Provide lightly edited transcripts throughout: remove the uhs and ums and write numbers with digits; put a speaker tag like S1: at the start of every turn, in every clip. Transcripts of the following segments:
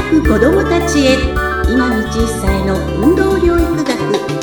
S1: く子どもたちへ、今道一歳の運動療育学。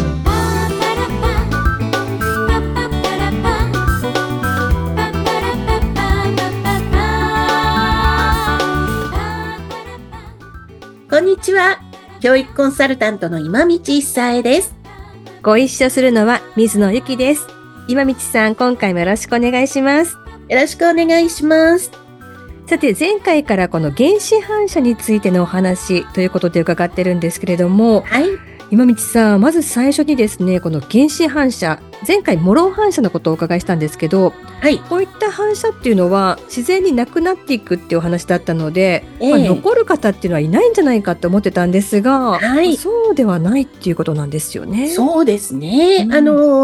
S1: こんにちは。教育コンサルタントの今道一歳です。
S2: ご一緒するのは水野ゆきです。今道さん、今回もよろしくお願いします。
S1: よろしくお願いします。
S2: さて、前回からこの原子反射についてのお話ということで伺ってるんですけれども、
S1: はい。
S2: 今道さん、まず最初にですね、この原子反射、前回モロン反射のことをお伺いしたんですけど、
S1: はい。
S2: こういった反射っていうのは自然になくなっていくっていうお話だったので、
S1: ええ
S2: 残る方っていうのはいないんじゃないかって思ってたんですが、
S1: はい
S2: そうではないっていうことなんですよね。
S1: そうですね。
S2: うん、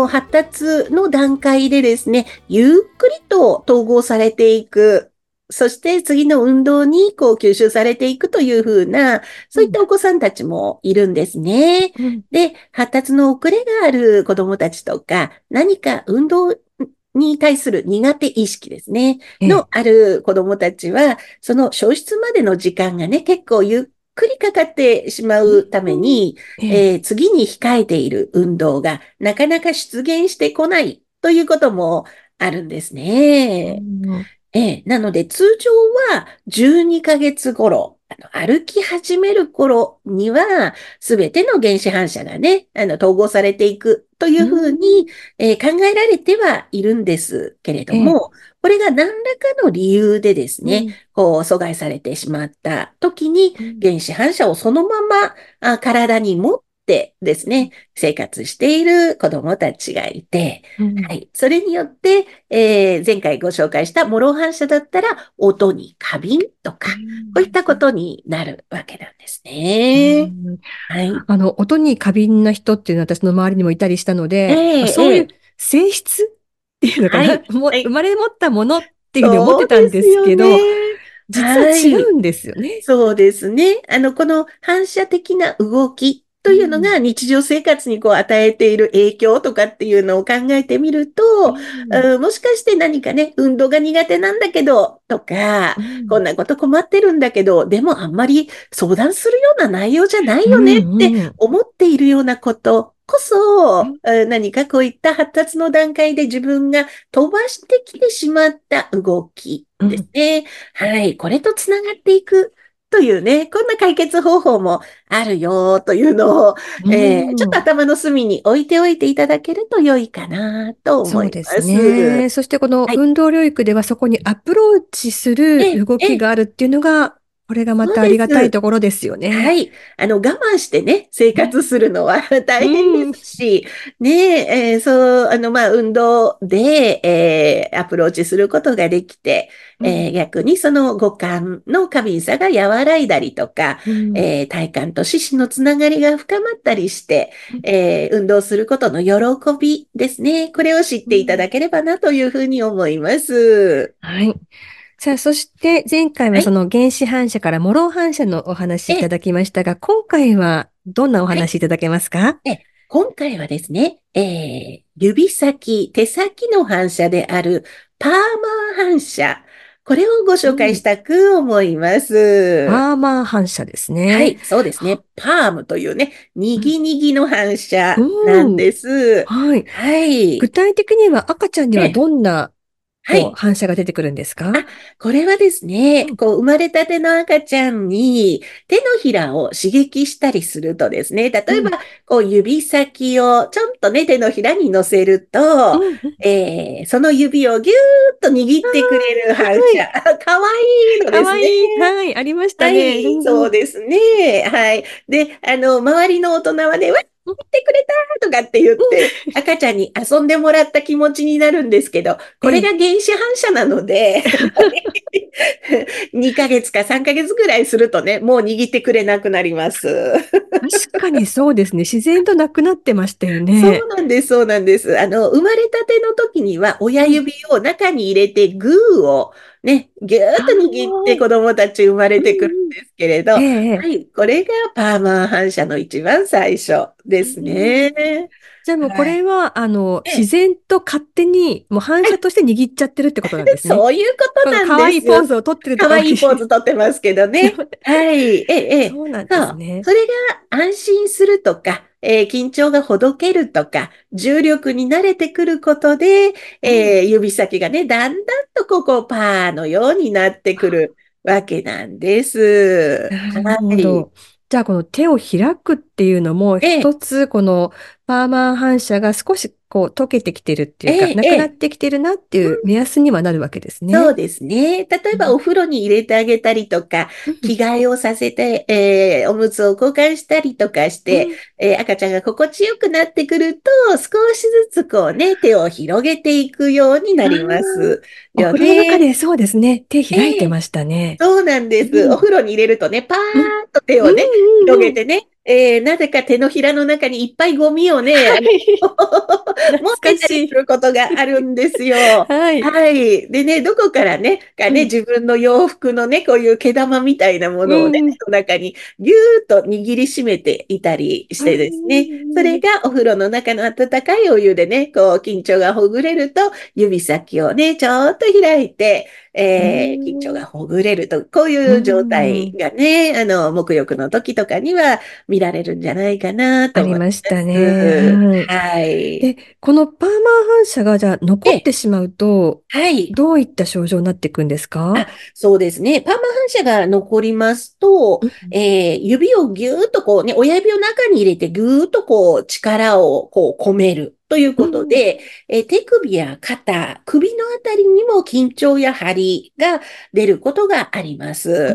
S1: 発達の段階でですね、ゆっくりと統合されていく。そして次の運動に吸収されていくというふうな、そういったお子さんたちもいるんですね。
S2: うん、
S1: で、発達の遅れがある子どもたちとか、何か運動に対する苦手意識ですね、
S2: ええ、
S1: のある子どもたちは、その消失までの時間がね、結構ゆっくりかかってしまうため
S2: うん、
S1: に、
S2: ええ、
S1: 次に控えている運動がなかなか出現してこないということもあるんです
S2: う
S1: ね。
S2: ん、
S1: なので通常は12ヶ月頃、歩き始める頃には、すべての原子反射がね、統合されていくとい
S2: う
S1: うふうに、
S2: ん、
S1: 考えられてはいるんですけれど
S2: ええ、
S1: も、これが何らかの理由でですね、
S2: うん、
S1: 阻害されてしまった時に、
S2: うん、
S1: 原子反射をそのまま体に持ってですね、生活している子どもたちがいて、
S2: うん、
S1: はい。それによって、前回ご紹介したモロ反射だったら、音に過敏とか、
S2: う
S1: こういったこ
S2: ん、
S1: とになるわけなんです
S2: う
S1: ね。
S2: ん、
S1: はい。
S2: 音に過敏な人っていうのは私の周りにもいたりしたの
S1: え
S2: で、そういう
S1: えええ
S2: 性質っていうのかな、
S1: はい。はい。
S2: 生まれ持ったものっていうふうに思っ
S1: そう
S2: てたんで
S1: ですよね。
S2: すけど、実は違
S1: はい。
S2: うんですよね。
S1: そうですね。この反射的な動きというの
S2: うん、
S1: が日常生活に与えている影響とかっていうのを考えてみると、
S2: うん、
S1: もしかして何かね、運動が苦手なんだけど、とか、
S2: うん、
S1: こんなこと困ってるんだけど、でもあんまり相談するような内容じゃない
S2: う
S1: よねって
S2: ん、
S1: 思っているようなことこそ、
S2: うん、
S1: 何かこういった発達の段階で自分が飛ばしてきてしまった動き
S2: うん、
S1: ですね。はい。これとつながっていくというね、こんな解決方法もあるよというのを、
S2: う
S1: ちょっと
S2: ん。
S1: 頭の隅に置いておいていただけると良いかなと思
S2: そうです
S1: います。
S2: ね。そしてこの
S1: はい。
S2: 運動療育ではそこにアプローチする動き
S1: ええ、
S2: があるっていうのが、これがま
S1: そう
S2: たありがたい
S1: です。
S2: ところですよね。
S1: はい。我慢してね、生
S2: うん、
S1: 活するのは大変で
S2: うん、
S1: すし、ねそう、運動で、アプローチすることができて、
S2: うん、
S1: 逆にその五感の過敏さが和らいだりとか、
S2: うん、
S1: 体幹と四肢のつながりが深まったりして、運動することの喜びですね。これを知っていただ
S2: うん、
S1: ければなというふうに思います。
S2: はい。さあ、そして前回
S1: はい。
S2: はその原子反射からモロ反射のお話いた
S1: え、
S2: だきましたが、今回はどんなお
S1: はい。
S2: 話いただけますか？
S1: 今回はですね、指先、手先の反射であるパーマー反射。これをご紹介
S2: うん。
S1: したく思います。
S2: パーマー反射ですね。
S1: はい、そうですね。パームというね、に
S2: うん。
S1: ぎにぎの反射なん
S2: うん。
S1: です。
S2: はい。
S1: はい。
S2: 具体的には赤ちゃんには
S1: え、
S2: どんな、
S1: はい。
S2: 反射が出てくるんですか？
S1: あ、これはですね、
S2: うん。
S1: 生まれたての赤ちゃんに手のひらを刺激したりするとですね、例えば、
S2: うん。
S1: 指先をちょんとね、手のひらに乗せる
S2: う
S1: と、
S2: ん。うん。
S1: その指をぎゅーっと握ってくれる反
S2: はい。
S1: 射。かわいいの
S2: か
S1: ですね。
S2: わいい。はい。ありましたね。う
S1: はい、
S2: んうん。
S1: そうですね。はい。で、周りの大人はね、わっ、
S2: うん。
S1: 見てくれたとかって言っ
S2: うん。
S1: て、赤ちゃんに遊んでもらった気持ちになるんですけど、これが
S2: ええ。
S1: 原子反射なので、2ヶ月か3ヶ月ぐらいするとね、もう握ってくれなくなります。
S2: 確かにそうですね。自然となくなってましたよ
S1: そう
S2: ね。
S1: なんです、そうなんです。生まれたての時には親
S2: うん。
S1: 指を中に入れてグーをね、ぎゅーっ
S2: あ
S1: と握って
S2: あ。
S1: 子供たち生まれ
S2: う
S1: てくるん
S2: んうん。
S1: ですけれど、は
S2: ええ。ええ。
S1: い、これがパーマー反射の一番最初です
S2: うん。
S1: ね。
S2: じゃあもうこ
S1: はい。
S2: れは、自
S1: ええ、
S2: 然と勝手に、もう反
S1: はい。
S2: 射として握っちゃってるってことなんですね。
S1: そういうことなん
S2: この可愛いポー
S1: です。
S2: ズを撮ってるところに
S1: 可愛いポーズとってますけどね。はい。ええ、ええ。
S2: そうなんで
S1: そう。
S2: すね。
S1: それが安心するとか、緊張がほどけるとか、重力に慣れてくることで、
S2: うん。
S1: 指先がね、だんだんとパーのようになってくるわけなんです。
S2: なる
S1: はい。
S2: ほど。じゃあ、この手を開くっていうのも、
S1: ええ、
S2: 一つ、このパーマン反射が少しこう溶けてきてるっていうか、
S1: ええ、
S2: なくなっ
S1: ええ。
S2: てきてるなっていう目安にはなるわけですね。
S1: そうですね。例えば
S2: うん。
S1: お風呂に入れてあげたりとか、着替えをさせて、おむつを交換したりとかして、
S2: うん。
S1: 赤ちゃんが心地よくなってくると、少しずつ手を広げていくようにな
S2: あ
S1: りま
S2: あ、
S1: すよ
S2: お風呂の中
S1: ね。
S2: でそうですね。手
S1: ええ、
S2: 開いてましたね。
S1: そうなんです。お
S2: うん。
S1: 風呂に入れるとね、パー
S2: うん。
S1: ッと手
S2: うん。
S1: をね、広
S2: うん。うん。
S1: げてね、なぜか手のひらの中にいっぱいゴミをね、
S2: はい。懐
S1: 持ってたり
S2: かしい。
S1: することがあるんですよ。
S2: はい。
S1: はい。でね、どこからね、
S2: うん。
S1: 自分の洋服のね、こういう毛玉みたいなも
S2: う
S1: のをね、
S2: ん。
S1: 手の中にぎゅーっと握りしめていたりし
S2: う
S1: てですね、それ
S2: ん。
S1: がお風呂の中の温かいお湯でね、緊張がほぐれると、指先をね、ちょっと開いて、
S2: う
S1: 緊張
S2: ん。
S1: がほぐれると、こう
S2: う
S1: いう状態
S2: ん。
S1: がね、沐浴の時とかには見られるんじゃないかなと
S2: あり
S1: 思いま
S2: ましたね。
S1: す。
S2: はい。
S1: はい。
S2: で、このパーマ反射がじゃあ残っ
S1: え、
S2: てしまうと、
S1: はい。
S2: どういった症状になっていくんですか？
S1: あ、そうですね。パーマ反射が残りますと、
S2: うん。
S1: 指をぎゅーっと親指を中に入れてぐーっと力を込めるということ
S2: うん。
S1: で、手首や肩、首のあたりにも緊張や張りが出ることがあります。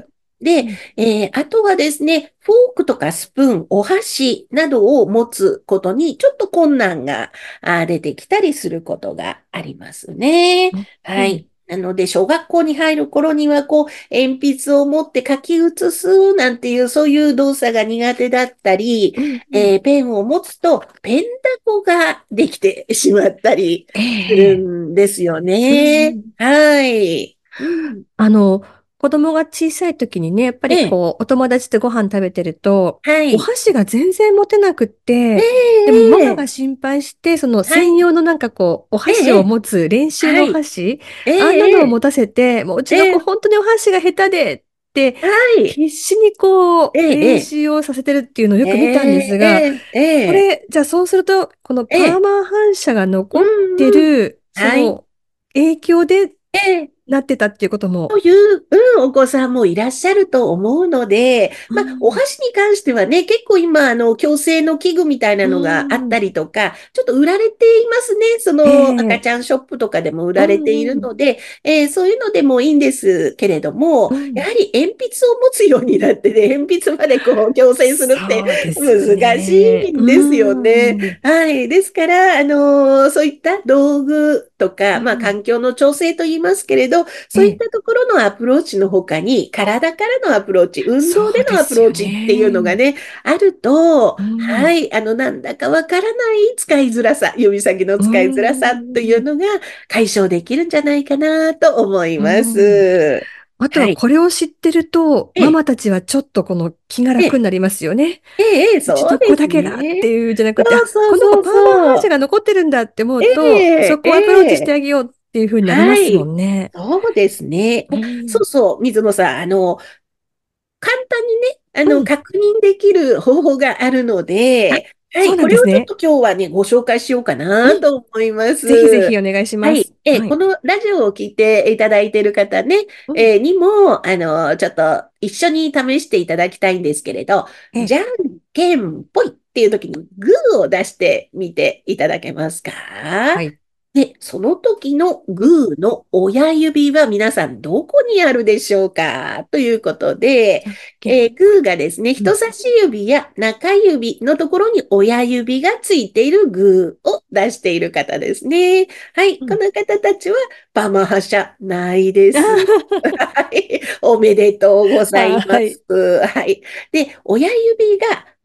S1: で、
S2: うん。
S1: あとはですね、フォークとかスプーン、お箸などを持つことにちょっと困難が出てきたりすることがありますね。
S2: うん。
S1: はい。なので、小学校に入る頃には、鉛筆を持って書き写すなんていう、そういう動作が苦手だったり、
S2: うん。うん。
S1: ペンを持つと、ペンダコができてしまったり
S2: え
S1: する
S2: え。
S1: んですよ
S2: う
S1: ね。
S2: ん。
S1: はい。うん。
S2: あの、子供が小さい時にね、やっぱり
S1: ええ、
S2: こう、お友達とご飯食べてると、お
S1: はい。
S2: 箸が全然持てなくっ
S1: え
S2: て、でもマ
S1: え、ええ、
S2: マが心配して、その
S1: はい。
S2: 専用のなんかこう、お
S1: ええ、
S2: 箸を
S1: ええ、
S2: 持つ練習のお
S1: はい。
S2: 箸、
S1: え
S2: あんなのを
S1: え、
S2: 持たせて、もううち
S1: ええ、
S2: の子本当にお箸が下手でって、
S1: はい。
S2: 必死にこう、
S1: ええ、
S2: 練
S1: え
S2: 習をさせてるっていうのをよ
S1: え、
S2: く見たんです
S1: え
S2: が、
S1: え、ええ、
S2: これ、じゃあそうすると、この
S1: ええ、
S2: パーマ反射が
S1: う
S2: 残って
S1: ん、うん。
S2: る、そ
S1: はい。
S2: の影響で
S1: ええ、
S2: なってたっていうことも、
S1: という、お子さんもいらっしゃると思うので、お
S2: うん。
S1: 箸に関してはね、結構今、矯正の器具みたいな
S2: う
S1: のがあった
S2: ん。
S1: りとか、ちょっと売られていますね。そ
S2: え
S1: の赤ち
S2: え。
S1: ゃんショップとかでも売
S2: う
S1: られている
S2: ん。うん。
S1: ので、そういうのでもいいんですけれども、
S2: うん。
S1: やはり鉛筆を持つようになってね、鉛筆まで矯正するって
S2: そうですよ
S1: 難しい
S2: ね。う
S1: んですよね。
S2: ん。
S1: はい。ですから、そういった道具とか、まあ、
S2: うん。
S1: 環境の調整と言いますけれど、そういっ
S2: ええ。
S1: たところのアプローチの他に、体からのアプローチ、運
S2: そ
S1: 動でのアプ
S2: うですよ
S1: ローチっていうのが
S2: ね。
S1: ね、あると、
S2: うん。
S1: はい、なんだかわからない使いづらさ、指先の
S2: う
S1: 使いづらさという
S2: ん。
S1: のが解消できるんじゃないかなと思い
S2: う
S1: ま
S2: ん。
S1: す。
S2: あとは
S1: はい。
S2: これを知ってると、
S1: ええ、
S2: ママたちはちょっとこの気が
S1: ええ、
S2: 楽になりますよね。
S1: ええ、ええ
S2: うちの
S1: そうです
S2: 子だけがって
S1: ね。
S2: いうじゃなくて、あ、
S1: そうそう
S2: この子
S1: そう
S2: パーマ反
S1: そう。
S2: 射が残ってるんだって思う
S1: え
S2: と、そ
S1: え、え
S2: こをアプローチして
S1: え。
S2: あげようっていう風になりますも
S1: はい。
S2: んね。
S1: そうですね。
S2: うん。
S1: そうそう、水野さん、簡単にね、
S2: うん。
S1: 確認できる方法があるの
S2: あ、
S1: で、は
S2: そう
S1: い、
S2: なんですね。
S1: これをちょっと今日はね、ご紹介しようかな
S2: うん。
S1: と思いま
S2: ぜひぜ
S1: す。
S2: ひお願いします。
S1: はい。こ
S2: はい。
S1: のラジオを聞いていただいている方ね、
S2: うん。
S1: にも、ちょっと一緒に試していただきたいんですけれど、
S2: え、
S1: じゃんけんぽいっていう時にグーを出してみていただけますか？
S2: はい。
S1: で、その時の
S2: うん。
S1: グーの親指は皆さんどこにあるでしょうかということで、
S2: じゃんけんぽい。
S1: グーがですね、
S2: うん。
S1: 人差し指や中指のところに親指がついているグーを出している方ですね。はい、
S2: うん。
S1: この方たちはパマハシャないで
S2: あ
S1: す。はい、おめでとうござい
S2: ーはい。
S1: ます。はい。で、親指が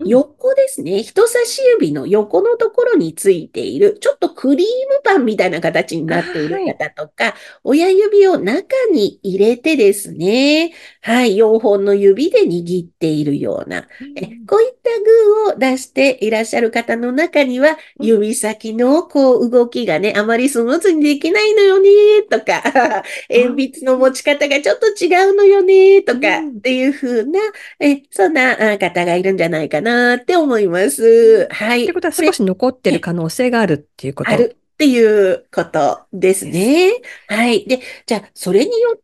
S2: うん。
S1: 横ですね。人差し指の横のところについている、ちょっとクリームパンみたいな形に
S2: あ、
S1: なっている
S2: はい。
S1: 方とか、親指を中に入れてですね、はい、4本の指で握っているような、
S2: うん。
S1: こういったグーを出していらっしゃる方の中には、
S2: うん。
S1: 指先のこう動きがね、あまりスムーズにできないのよね、とか、
S2: あ、
S1: 鉛筆の持ち方がちょっと違うのよね、とか、っ
S2: うん。
S1: ていう風な、そんな方がいるんじゃないかなって思いま
S2: うん。っ
S1: す。はい。
S2: てことは
S1: これ、
S2: 少し残ってる
S1: え
S2: 可能性があるっていうこと
S1: あるっていうことです
S2: です。
S1: ね。はい。で、じゃあ、それによって、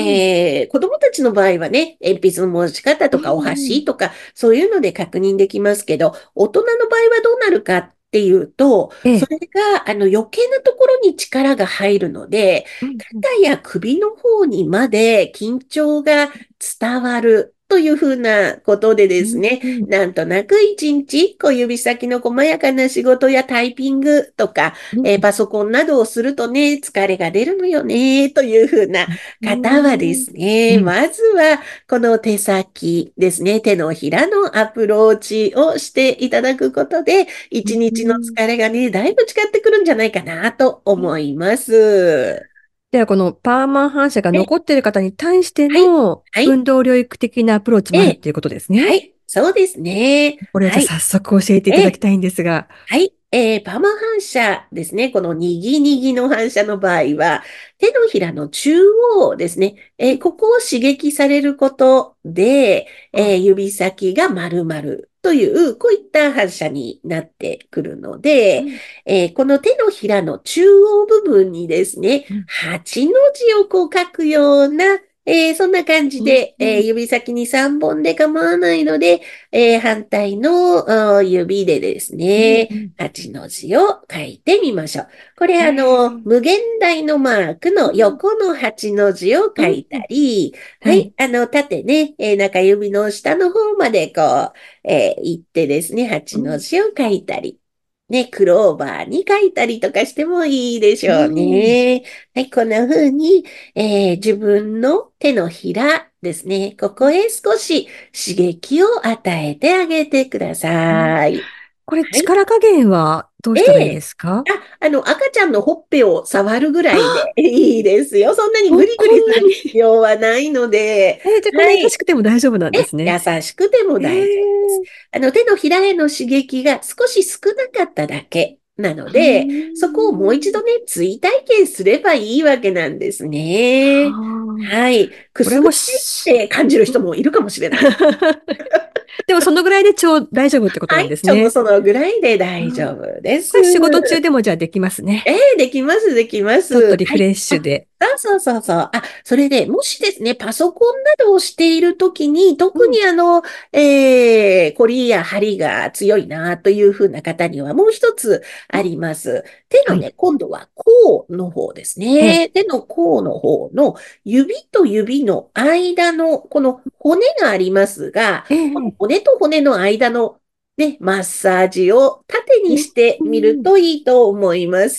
S2: うん。
S1: 子供たちの場合はね、鉛筆の持ち方
S2: う
S1: とかお
S2: ん。
S1: 箸とか、そういうので確認できますけど、大人の場合はどうなるかっていうと、
S2: ええ。
S1: それが、余計なところに力が入るので、
S2: うん。うん。
S1: 肩や首の方にまで緊張が伝わる。というふうなことでで
S2: うん。
S1: すね、
S2: うん。
S1: なんとなく一日小指先の細やかな仕事やタイピングとか、
S2: うん。
S1: パソコンなどをするとね、疲れが出るのよね、というふうな
S2: う
S1: 方はで
S2: ん。
S1: すね、
S2: うん。
S1: まずはこの手先ですね、手のひらのアプローチをしていただくことで、
S2: う
S1: 一日の
S2: ん。
S1: 疲れがね、だいぶ違ってくるんじゃないかなと思います。
S2: では、このパーマン反射が
S1: え、
S2: 残っている方に対して
S1: はい、
S2: の
S1: はい、
S2: 運動療育的なアプローチもあるっ
S1: え、
S2: ていうことですね。
S1: はい、そうですね。
S2: これをじゃあ
S1: はい、
S2: 早速教えていただき
S1: え、
S2: たいんですが。
S1: はい。パーマ反射ですね。このにぎにぎの反射の場合は、手のひらの中央ですね。
S2: うん。
S1: ここを刺激されることで、
S2: あ、
S1: 指先が丸まるという、こういった反射になってくるので、
S2: うん。
S1: この手のひらの中央部分にですね、
S2: うん。
S1: 8の字をこう書くような、そんな感じ
S2: うん。
S1: で、
S2: うん。
S1: 指先に3本で構わないので、反対の指でです
S2: うん。
S1: ね、
S2: うん。
S1: 8の字を書いてみましょう。これ、
S2: ええ。
S1: 無限大のマークの
S2: うん。
S1: 横の8の字を
S2: うん。
S1: 書いたり、は
S2: はい。
S1: い、縦ね、中指の下の方までこう、行ってですね、8の
S2: うん。
S1: 字を書いたり、ね、クローバーに書いたりとかしてもいいでし
S2: う
S1: ょう
S2: ん。
S1: ね。はい、こんな風に、自分の手のひらですね、ここへ少し刺激を与えてあげてくだ
S2: うん。
S1: さい。
S2: これ
S1: はい。
S2: 力加減はどう
S1: え
S2: したらいいで
S1: え。
S2: すか？
S1: 赤ちゃんのほっぺを触るぐらいで
S2: あ、
S1: いいですよ。そんなにグリグ
S2: こ
S1: リする
S2: んなに。
S1: 必要はないので、
S2: じゃあこんな
S1: はい。
S2: 優しくても大丈夫なんですね。
S1: 優しくても
S2: え
S1: 大丈夫です。
S2: え。
S1: 手のひらへの刺激が少し少なかっただけなの
S2: うー
S1: で、そこをもう一
S2: ん。
S1: 度ね、追体験すればいいわけなんですね。
S2: はあ。
S1: はい。く
S2: これも
S1: すぐってって感じる
S2: うん。
S1: 人もいるかもしれない。
S2: でもそのぐらいで大丈夫ってことなん
S1: はい。ちょうど
S2: ですね。
S1: そのぐらいで大丈
S2: うん。
S1: 夫です。
S2: これ仕事中でもじゃあできますね。
S1: できます、できます。
S2: ちょっとリ
S1: はい。
S2: フレッシュで。
S1: そうそうそう。それで、もしですね、パソコンなどをしているときに、特
S2: うん。
S1: に凝りや張りが強いなというふうな方には、もう一つあ
S2: うん。
S1: ります。手
S2: はい。
S1: のね、今度は甲の方です
S2: ええ。
S1: ね。手の甲の方の指と指の間の、この骨がありますが、
S2: え
S1: この
S2: え。
S1: 骨と骨の間のね、マッサージを縦にしてみる
S2: うん。
S1: といいと思います。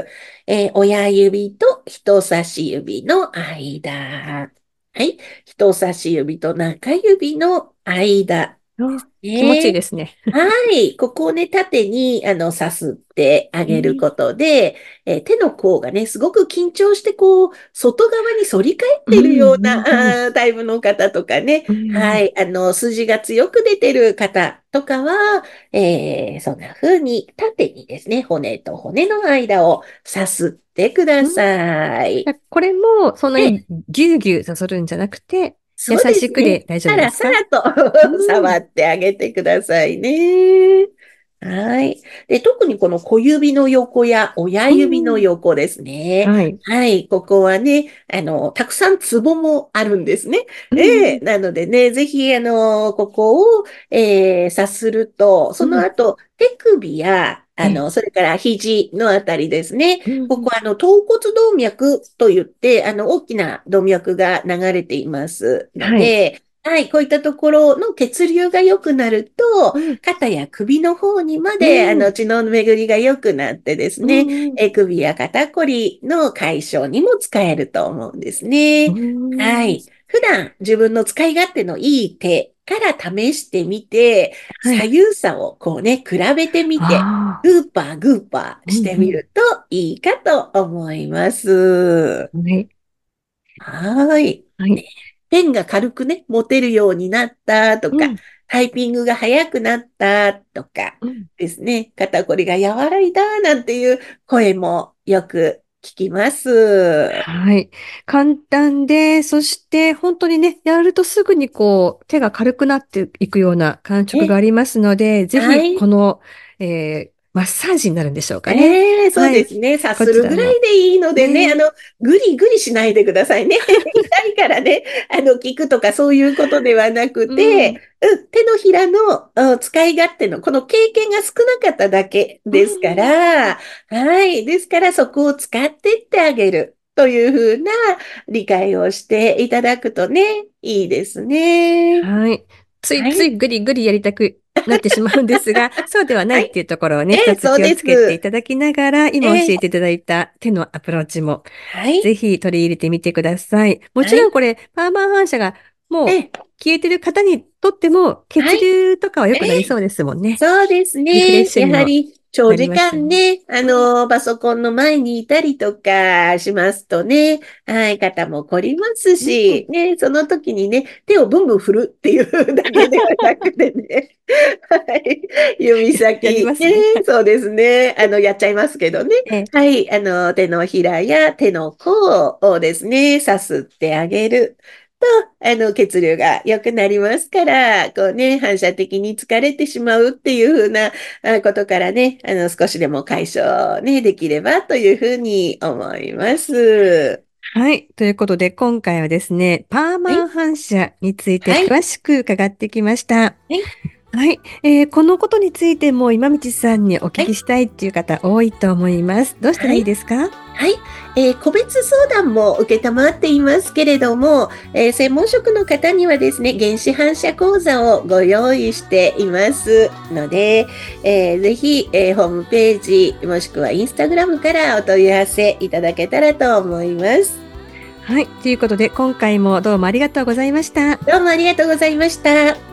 S1: 親指と人差し指の間。はい。人差し指と中指の間です
S2: あ、気持ちいい
S1: ね。
S2: ですね。
S1: はい。ここをね、縦に、さすってあ
S2: うん。
S1: げることで、手の甲がね、すごく緊張して、こう、外側に反り返っ
S2: うん。
S1: ているよう
S2: うん。うん。
S1: な、タイプの方とかね。
S2: うん。
S1: はい。筋が強く出てる方とかは、そんな風に縦にですね、骨と骨の間をさすってくだ
S2: うん。
S1: さい。
S2: これもそんな
S1: で、
S2: にぎゅうぎゅうさするんじゃなくて、優
S1: そうで
S2: しくで
S1: すね。
S2: 大丈
S1: さらさ
S2: 夫ですか？
S1: らと
S2: うん。
S1: 触ってあげてくださいね。はい。で、特にこの小指の横や親
S2: う
S1: 指の
S2: ん。
S1: 横ですね。
S2: はい。
S1: はい。ここはね、たくさんツボもあるんですね。
S2: うん。
S1: なのでね、ぜひ、ここを、さすると、そ
S2: うん。
S1: の後、手首や、
S2: ええ。
S1: それから肘のあたりですね。
S2: うん。
S1: ここは、頭骨動脈といって、大きな動脈が流れていますの
S2: はい。
S1: で、はい、こういったところの血流が良くなると、
S2: うん。
S1: 肩や首の方にま
S2: う
S1: で、
S2: ん。
S1: 血の巡りが良くなってです
S2: う
S1: ね、
S2: ん。
S1: 首や肩こりの解消にも使えると思うんです
S2: う
S1: ね。は
S2: ん。
S1: い。普段自分の使い勝手のいい手から試してみて、
S2: はい。
S1: 左右差をこうね、比べてみて、
S2: ああ、
S1: グーパーグーパーしてみ
S2: うん
S1: るといいかと思います。
S2: うん。はい。
S1: はい。
S2: はい。
S1: ね、ペンが軽くね、持てるようになったとか、
S2: うん。
S1: タイピングが速くなったとか
S2: うん。
S1: ですね、肩こりが和らいだなんていう声もよく聞きます。
S2: はい。簡単で、そして本当にね、やるとすぐにこう、手が軽くなっていくような感触が
S1: ね、
S2: ありますので、ぜひ
S1: はい。
S2: この、マッサージになるんでしょうかね。
S1: ええ、そう
S2: はい。
S1: ですね。察
S2: こ
S1: するぐら
S2: ちらも。
S1: いでいいのでね、
S2: ね。
S1: ぐりぐりしないでくださいね。痛いからね、聞くとかそういうことではなく
S2: う
S1: て、
S2: ん。
S1: 手のひらの使い勝手の、この経験が少なかっただけ
S2: う
S1: ですか
S2: ん。
S1: ら、はい。ですからそこを使っていってあげるというふうな理解をしていただくとね、いいですね。
S2: はい。つい
S1: はい。
S2: ついぐりぐりやりたくなってしまうんですが、そうではない
S1: はい。
S2: っていうところをね、一つ
S1: そうで
S2: 気をつけてい
S1: す。
S2: ただきながら、今
S1: ええ、
S2: 教えていただいた手のアプローチも、
S1: はい。
S2: ぜひ取り入れてみてください。も
S1: はい。
S2: ちろんこれ、パーマ反射がもう
S1: ええ、
S2: 消えてる方にとっても、血
S1: はい。
S2: 流とかは良
S1: ええ、
S2: くなりそうですもんね。
S1: そうです
S2: リフレッ
S1: ね。や
S2: シュにも
S1: はり、長
S2: なり
S1: 時
S2: ますよね。
S1: 間ね、
S2: うん。
S1: パソコンの前にいたりとかしますとね、はい、肩も凝ります
S2: うん。
S1: し、ね、その時にね、手をブンブン振るっていうだけではなくてね、はい、指
S2: やり
S1: 先、ね、
S2: ますね。
S1: そうですね、やっちゃいますけどね、
S2: ええ。
S1: はい、手のひらや手の甲をですね、さすってあげる。と、血流が良くなりますから、こうね、反射的に疲れてしまうっていう風なことからね、少しでも解消ね、できればというふうに思います。
S2: はい。ということで、今回はですね、パー
S1: はい、
S2: マ反射について
S1: はい、
S2: 詳しく伺ってきました。
S1: はい、
S2: はい。このことについても今道さんにお
S1: はい、
S2: 聞きしたいっていう方多いと思います。どうしたらいい
S1: はい。
S2: ですか？
S1: はい、個別相談も受けたまっていますけれども、専門職の方にはですね、原子反射講座をご用意していますので、ぜひ、ホームページもしくはインスタグラムからお問い合わせいただけたらと思います。
S2: はい。ということで、今回もどうもありがとうございました。
S1: どうもありがとうございました。